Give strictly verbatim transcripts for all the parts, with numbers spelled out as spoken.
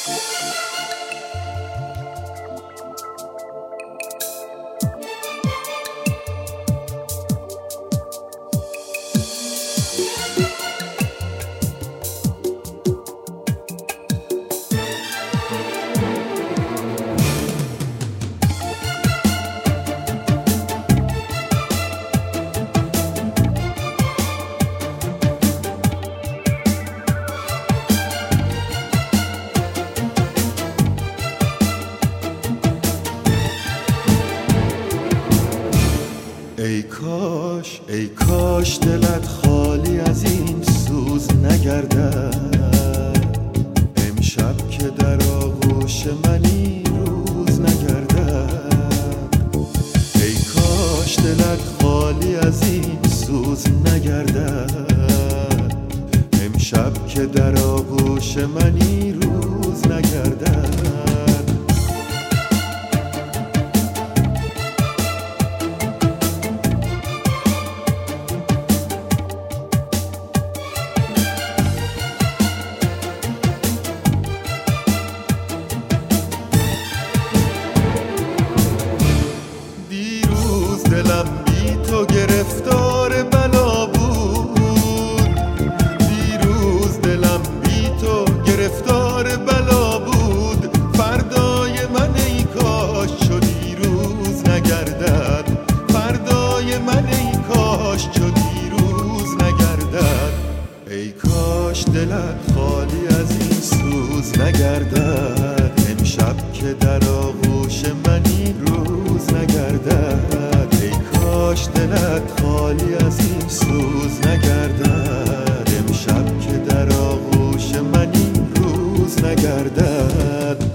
ای کاش ای کاش دلت خالی از این سوز نگردد، امشب که در آغوش منی روز نگردد. ای کاش دلت خالی از این سوز نگردد، امشب که در آغوش منی روز نگردد. دلم بی تو گرفتار بلا بود، دیروز دلم بی تو گرفتار بلا بود. فردای من ای کاش چو دیروز نگردد، فردای من ای کاش چو دیروز نگردد. ای کاش دلت خالی از این سوز نگردد، امشب که در آغوش منی روز نگردد. کاش دلت خالی از این سوز نگردد، امشب که در آغوش منی روز نگردد.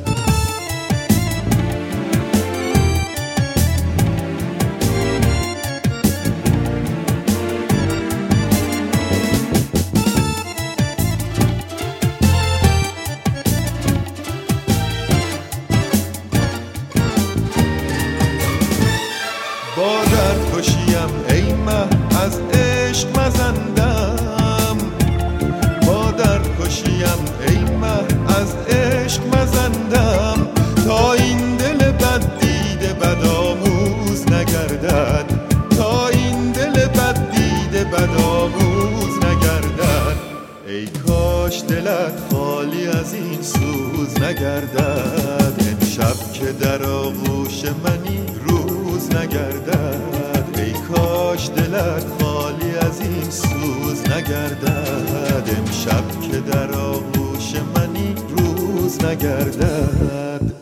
با درد کشیم ای مه از عشق مزندم، با درد کشیم ای مه از عشق مزندم. تا این دل بد دیده بد آموز نگردد، تا این دل بد دیده بد آموز نگردد. ای کاش دلت خالی از این سوز نگردد، امشب که در آغوش منی روز نگردد. ای کاش دلت خالی از این سوز نگردد، امشب که در آغوش منی روز نگردد.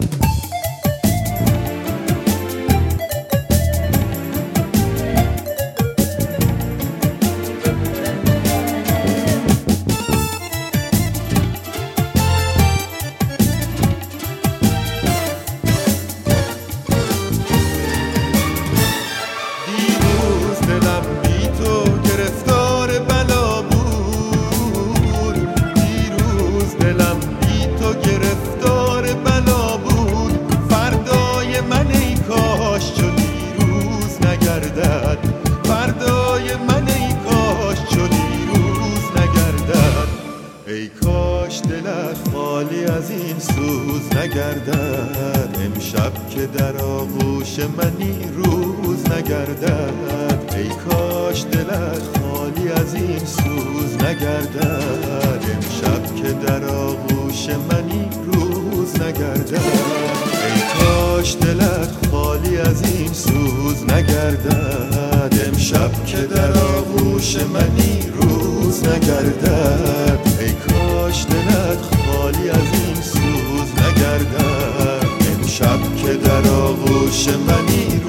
دلم بی تو گرفتار بلا بود، دیروز دلم بی تو گرفتار بلا بود. فردای من ای کاش چو دیروز نگردد، فردای من ای کاش چو دیروز نگردد. ای کاش دلت خالی از این سوز نگردد، امشب که در آغوش منی روز نگردد. ای کاش دلت خالی از این سوز نگردد، امشب که در آغوش منی روز نگردد. ای کاش دلت خالی از این سوز نگردد، امشب که در آغوش منی روز نگردد. ای کاش دلت خالی از این سوز نگردد، امشب که در آغوش منی